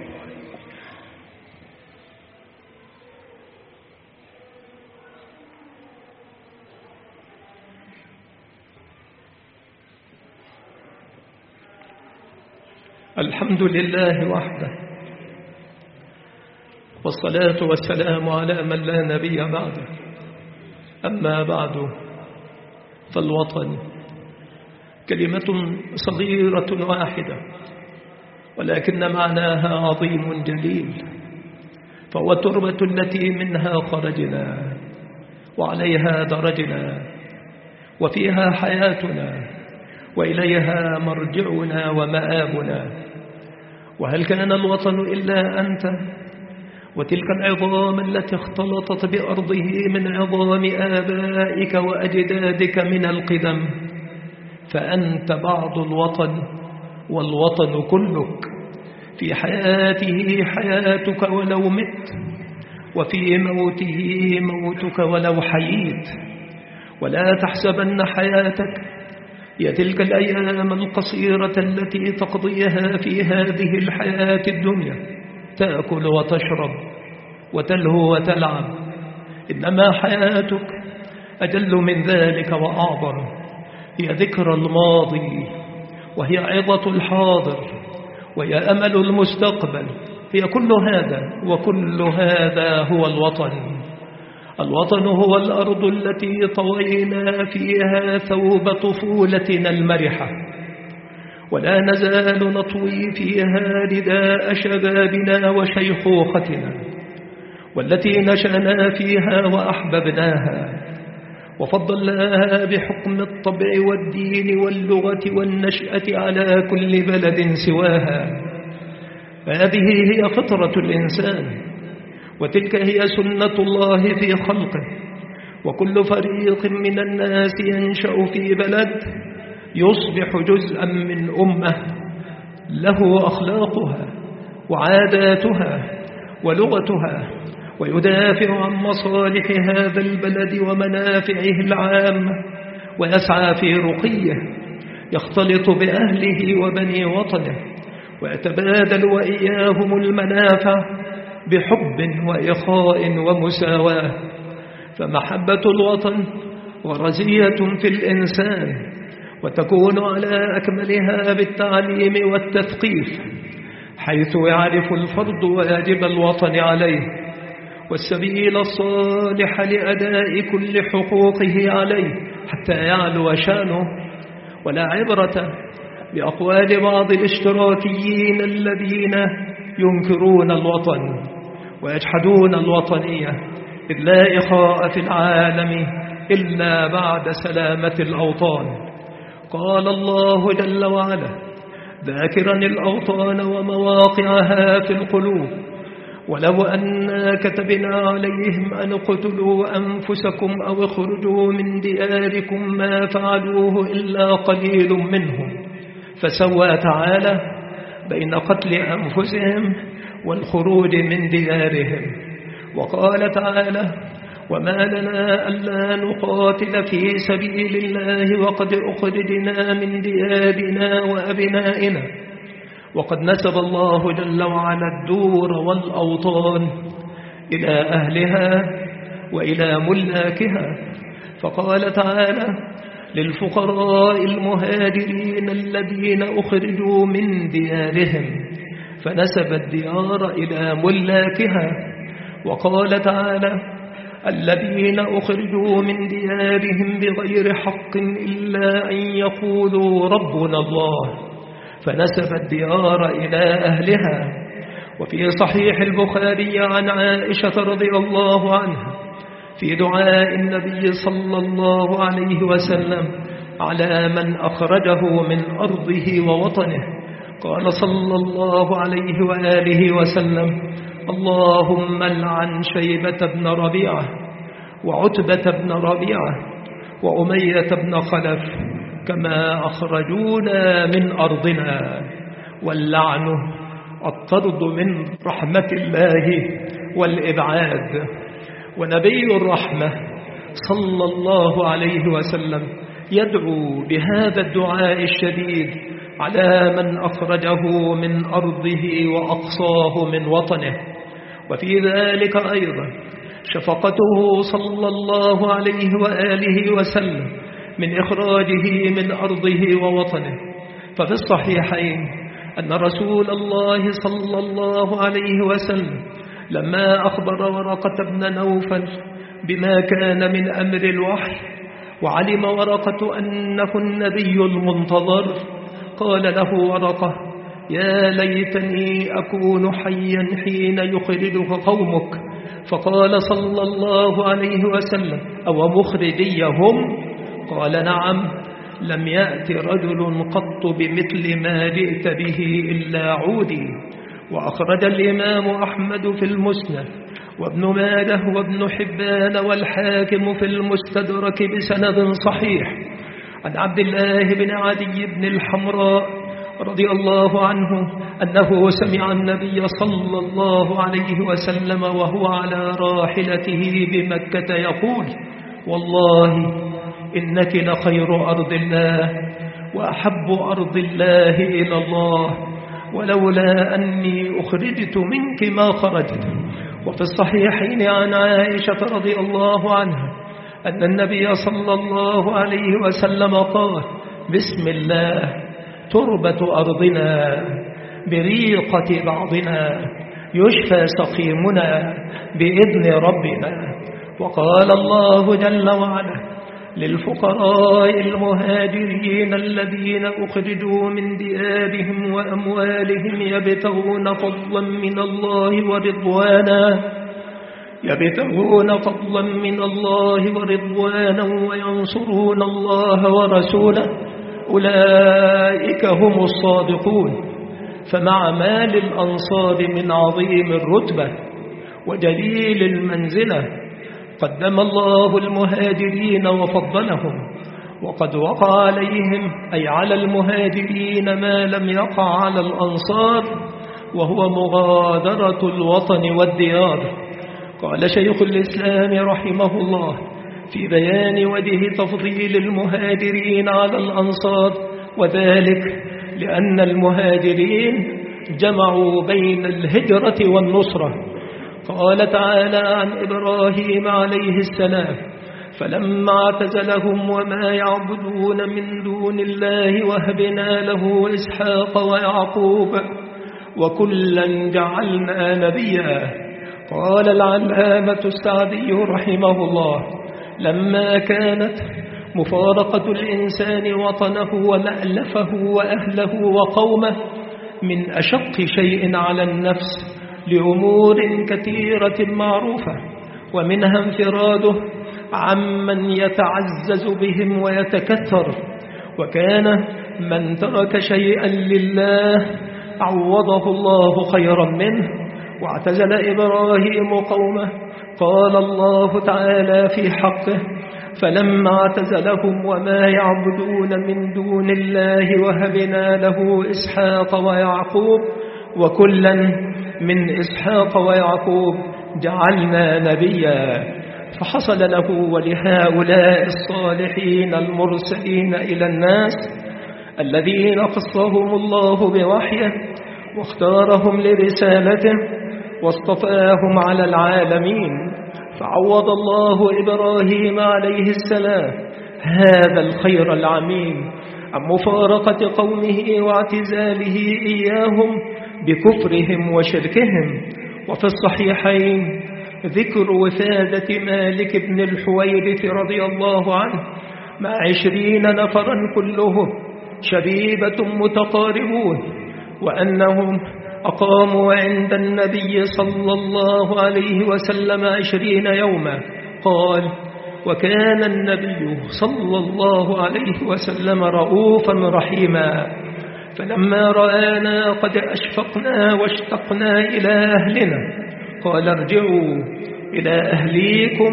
الحمد لله وحده، والصلاة والسلام على من لا نبي بعده. أما بعد، فالوطن كلمة صغيرة واحدة، ولكن معناها عظيم جليل، فهو التربة التي منها خرجنا وعليها درجنا وفيها حياتنا وإليها مرجعنا ومآبنا. وهل كان الوطن إلا أنت وتلك العظام التي اختلطت بأرضه من عظام آبائك وأجدادك من القدم؟ فأنت بعض الوطن، والوطن كلك. في حياته حياتك ولو مت، وفي موته موتك ولو حييت. ولا تحسبن حياتك هي تلك الأيام القصيرة التي تقضيها في هذه الحياة الدنيا، تأكل وتشرب وتلهو وتلعب. إنما حياتك أجل من ذلك وأعظم، هي ذكر الماضي، وهي عظة الحاضر، وهي أمل المستقبل. هي كل هذا، وكل هذا هو الوطن. الوطن هو الأرض التي طوينا فيها ثوب طفولتنا المرحة، ولا نزال نطوي فيها رداء شبابنا وشيخوختنا، والتي نشأنا فيها وأحببناها وفضلناها بحكم الطبع والدين واللغة والنشأة على كل بلد سواها. هذه هي فطرة الإنسان، وتلك هي سنة الله في خلقه. وكل فريق من الناس ينشأ في بلد يصبح جزءا من أمة، له أخلاقها وعاداتها ولغتها، ويدافع عن مصالح هذا البلد ومنافعه العامة، ويسعى في رقيه، يختلط بأهله وبني وطنه، ويتبادل وإياهم المنافع بحب وإخاء ومساواة. فمحبة الوطن ورزية في الإنسان، وتكون على أكملها بالتعليم والتثقيف، حيث يعرف الفرد واجب الوطن عليه، والسبيل الصالح لأداء كل حقوقه عليه حتى يعلو شأنه. ولا عبرة بأقوال بعض الاشتراكيين الذين ينكرون الوطن ويجحدون الوطنية، إذ لا إخاء في العالم إلا بعد سلامة الأوطان. قال الله جل وعلا ذاكرا الأوطان ومواقعها في القلوب: ولو أنا كتبنا عليهم أن اقتلوا أنفسكم أو اخرجوا من دياركم ما فعلوه إلا قليل منهم. فسوى تعالى بين قتل أنفسهم والخروج من ديارهم. وقال تعالى: وما لنا ألا نقاتل في سبيل الله وقد أخرجنا من ديارنا وأبنائنا. وقد نسب الله جل وعلا الدور والأوطان إلى أهلها وإلى ملاكها، فقال تعالى: للفقراء المهاجرين الذين أخرجوا من ديارهم، فنسب الديار إلى ملاكها. وقال تعالى: الذين أخرجوا من ديارهم بغير حق إلا أن يقولوا ربنا الله، فنسب الديار إلى أهلها. وفي صحيح البخاري عن عائشة رضي الله عنها في دعاء النبي صلى الله عليه وسلم على من أخرجه من أرضه ووطنه، قال صلى الله عليه وآله وسلم: اللهم لعن شيبة بن ربيعة وعتبة بن ربيعة وأمية بن خلف كما أخرجونا من أرضنا، واللعن الطرد من رحمة الله والإبعاد. ونبي الرحمة صلى الله عليه وسلم يدعو بهذا الدعاء الشديد على من أخرجه من أرضه وأقصاه من وطنه. وفي ذلك أيضا شفقته صلى الله عليه وآله وسلم من إخراجه من أرضه ووطنه. ففي الصحيحين أن رسول الله صلى الله عليه وسلم لما أخبر ورقة بن نوفل بما كان من أمر الوحي وعلم ورقة أنه النبي المنتظر قال له ورقة: يا ليتني أكون حيا حين يخرجك قومك. فقال صلى الله عليه وسلم: أو مخرجيهم؟ قال: نعم، لم يأت رجل قط بمثل ما جئت به إلا عودي. وأخرج الإمام أحمد في المسند وابن ماجه وابن حبان والحاكم في المستدرك بسند صحيح عن عبد الله بن عدي بن الحمراء رضي الله عنه أنه سمع النبي صلى الله عليه وسلم وهو على راحلته بمكة يقول: والله إنك لخير أرض الله وأحب أرض الله إلى الله، ولولا أني أخرجت منك ما خرجت. وفي الصحيحين عن عائشة رضي الله عنها أن النبي صلى الله عليه وسلم قال: بسم الله تربة أرضنا بريقة بعضنا يشفى سقيمنا بإذن ربنا. وقال الله جل وعلا للفقراء المهاجرين الذين أخرجوا من ديارهم وأموالهم يبتغون فضلا من الله ورضوانا يبتغون فضلا من الله ورضوانا وينصرون الله ورسوله أولئك هم الصادقون. فمع ما للأنصار من عظيم الرتبة وجليل المنزلة قدم الله المهاجرين وفضلهم، وقد وقع عليهم أي على المهاجرين ما لم يقع على الأنصار، وهو مغادرة الوطن والديار. قال شيخ الإسلام رحمه الله في بيان وجه تفضيل المهاجرين على الأنصار، وذلك لأن المهاجرين جمعوا بين الهجرة والنصرة. قال تعالى عن إبراهيم عليه السلام: فلما اعتزلهم وما يعبدون من دون الله وهبنا له إسحاق ويعقوب وكلا جعلنا نبيا. قال العلامة السعدي رحمه الله: لما كانت مفارقة الإنسان وطنه ومألفه وأهله وقومه من أشق شيء على النفس لأمور كثيرة معروفة، ومنها انفراده عمن يتعزز بهم ويتكثر. وكان من ترك شيئا لله عوضه الله خيرا منه. واعتزل إبراهيم قومه، قال الله تعالى في حقه: فلما اعتزلهم وما يعبدون من دون الله وهبنا له إسحاق ويعقوب وكلا من إسحاق ويعقوب جعلنا نبيا. فحصل له ولهؤلاء الصالحين المرسلين إلى الناس الذين قصهم الله بوحيه واختارهم لرسالته واصطفاهم على العالمين، فعوض الله إبراهيم عليه السلام هذا الخير العميم عن مفارقة قومه واعتزاله إياهم بكفرهم وشركهم. وفي الصحيحين ذكر وفادة مالك بن الحويرث رضي الله عنه مع عشرين نفرا كلهم شبيبة متقاربون، وأنهم أقاموا عند النبي صلى الله عليه وسلم عشرين يوما. قال: وكان النبي صلى الله عليه وسلم رؤوفا رحيما، فلما رآنا قد أشفقنا واشتقنا إلى أهلنا قال: ارجعوا إلى أهليكم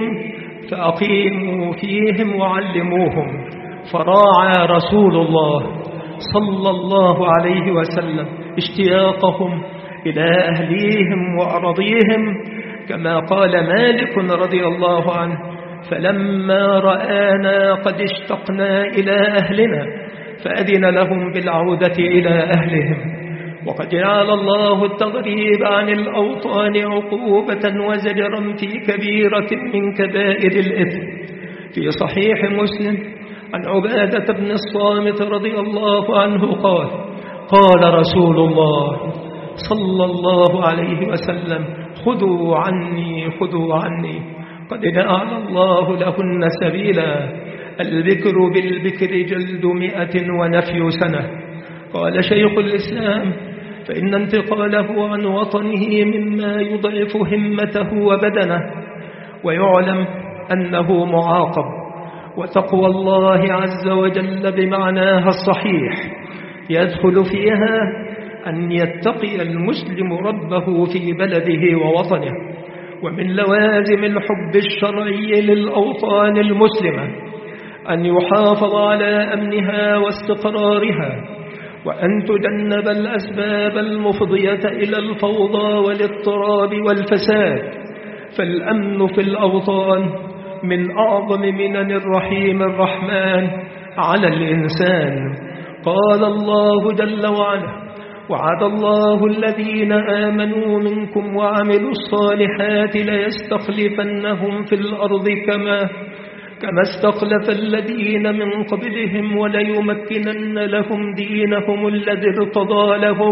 فأقيموا فيهم وعلموهم. فراعى رسول الله صلى الله عليه وسلم اشتياقهم إلى أهليهم وأراضيهم، كما قال مالك رضي الله عنه: فلما رآنا قد اشتقنا إلى أهلنا فأذن لهم بالعودة إلى أهلهم. وقد جعل الله التغريب عن الأوطان عقوبة وزجرا في كبيرة من كبائر الإثم. في صحيح مسلم عن عبادة بن الصامت رضي الله عنه قال: قال رسول الله صلى الله عليه وسلم: خذوا عني خذوا عني قد جعل الله لهن سبيلا، البكر بالبكر جلد مئة ونفي سنة. قال شيخ الإسلام: فإن انتقاله عن وطنه مما يضعف همته وبدنه، ويعلم أنه معاقب. وتقوى الله عز وجل بمعناها الصحيح يدخل فيها أن يتقي المسلم ربه في بلده ووطنه. ومن لوازم الحب الشرعي للأوطان المسلمة أن يحافظ على أمنها واستقرارها، وأن تجنب الأسباب المفضية إلى الفوضى والاضطراب والفساد. فالأمن في الأوطان من أعظم منن الرحيم الرحمن على الإنسان. قال الله جل وعلا: وعد الله الذين آمنوا منكم وعملوا الصالحات ليستخلفنهم في الأرض كما كما استخلف الذين من قبلهم وليمكنن لهم دينهم الذي ارتضى لهم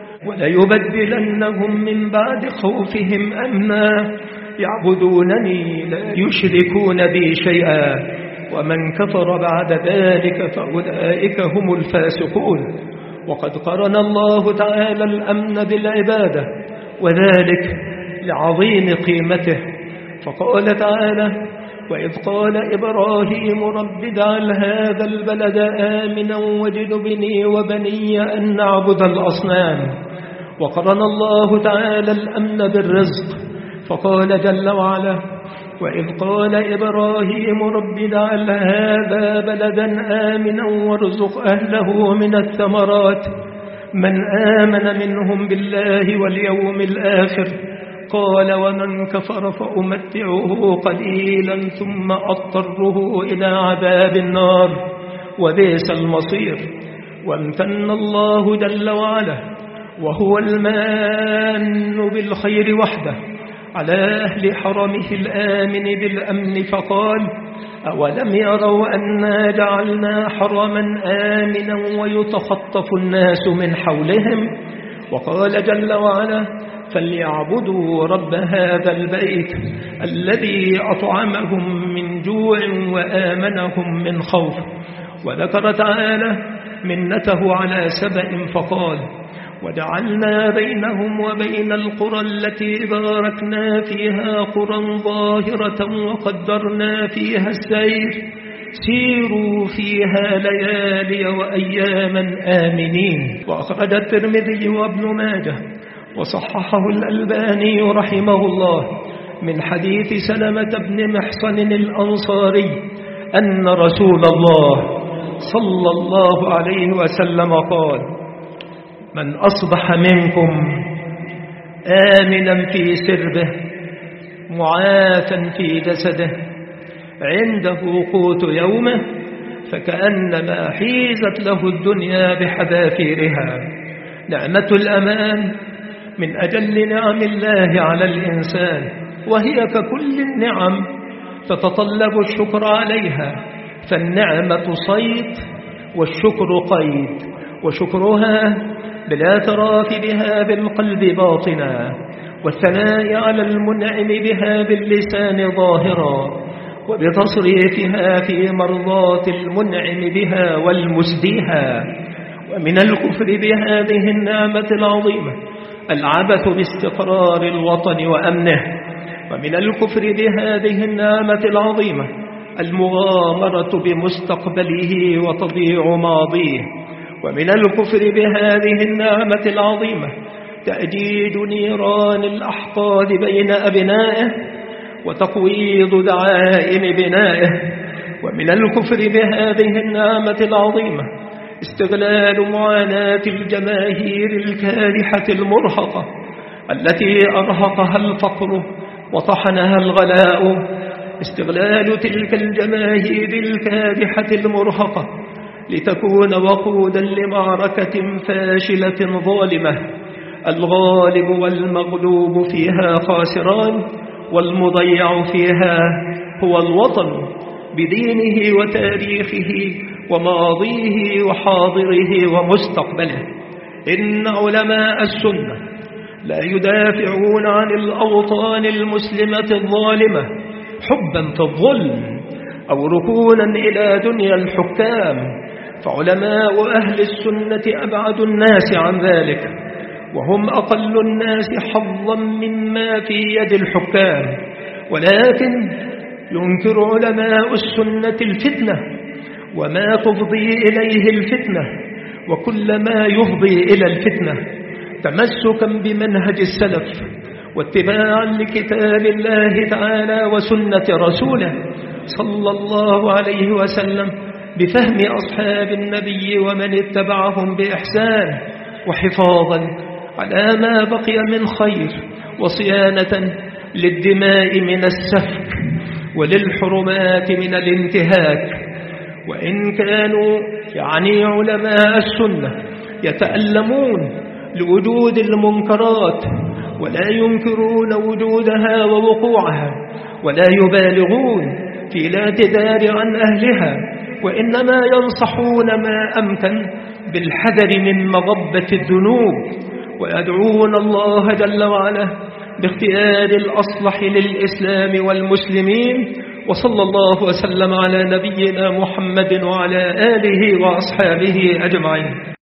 وليبدلنهم من بعد خوفهم أمنا يعبدونني لا يشركون بي شيئا ومن كفر بعد ذلك فأولئك هم الفاسقون. وقد قرن الله تعالى الأمن بالعبادة، وذلك لعظيم قيمته، فقال تعالى: وإذ قال إبراهيم رب اجعل هذا البلد آمنا واجنبني وبني أن نعبد الأصنام. وقرن الله تعالى الأمن بالرزق، فقال جل وعلا: وإذ قال إبراهيم رب اجعل هذا بلدا آمنا وارزق أهله من الثمرات من آمن منهم بالله واليوم الآخر. قال: ومن كفر فأمتعه قليلا ثم أضطره إلى عذاب النار وبئس المصير. وامتن الله جل وعلا وهو المان بالخير وحده على أهل حرمه الآمن بالأمن، فقال: أولم يروا أنا جعلنا حرما آمنا ويتخطف الناس من حولهم. وقال جل وعلا: فليعبدوا رب هذا البيت الذي أطعمهم من جوع وآمنهم من خوف. وذكر تعالى منته على سبأ فقال: وجعلنا بينهم وبين القرى التي باركنا فيها قرى ظاهرة وقدرنا فيها السير سيروا فيها ليالي وأياما آمنين. وأخرج الترمذي وابن ماجه وصححه الألباني رحمه الله من حديث سلمة بن محصن الأنصاري أن رسول الله صلى الله عليه وسلم قال: من أصبح منكم آمنا في سربه معافا في جسده عنده قوت يومه فكأنما حيزت له الدنيا بحذافيرها. نعمة الأمان من أجل نعم الله على الإنسان، وهي ككل النعم تتطلب الشكر عليها، فالنعمة صيد والشكر قيد، وشكرها بالاعتراف بها بالقلب باطنا، والثناء على المنعم بها باللسان ظاهرا، وبتصريفها في مرضاة المنعم بها والمسديها. ومن الكفر بهذه النعمة العظيمة العبث باستقرار الوطن وأمنه، ومن الكفر بهذه النعمة العظيمة المغامرة بمستقبله وتضييع ماضيه، ومن الكفر بهذه النعمة العظيمة تأجيج نيران الأحقاد بين أبنائه وتقويض دعائم بنائه، ومن الكفر بهذه النعمة العظيمة استغلال معاناة الجماهير الكادحة المرهقة التي أرهقها الفقر وطحنها الغلاء، استغلال تلك الجماهير الكادحة المرهقة لتكون وقودا لمعركة فاشلة ظالمة الغالب والمغلوب فيها خاسران، والمضيع فيها هو الوطن بدينه وتاريخه وماضيه وحاضره ومستقبله. إن علماء السنة لا يدافعون عن الأوطان المسلمة الظالمة حبا في الظلم أو ركونا إلى دنيا الحكام، فعلماء أهل السنة أبعد الناس عن ذلك، وهم أقل الناس حظا مما في يد الحكام. ولكن ينكر علماء السنة الفتنة وما تفضي إليه الفتنة وكل ما يفضي إلى الفتنة، تمسكا بمنهج السلف واتباعا لكتاب الله تعالى وسنة رسوله صلى الله عليه وسلم بفهم أصحاب النبي ومن اتبعهم بإحسان، وحفاظا على ما بقي من خير، وصيانة للدماء من السفك وللحرمات من الانتهاك. وإن كانوا يعني علماء السنة يتألمون لوجود المنكرات ولا ينكرون وجودها ووقوعها، ولا يبالغون في الاعتذار عن أهلها، وإنما ينصحون ما أمكن بالحذر من مغبة الذنوب، ويدعون الله جل وعلا باختيار الأصلح للإسلام والمسلمين. وصلى الله وسلم على نبينا محمد وعلى آله وأصحابه أجمعين.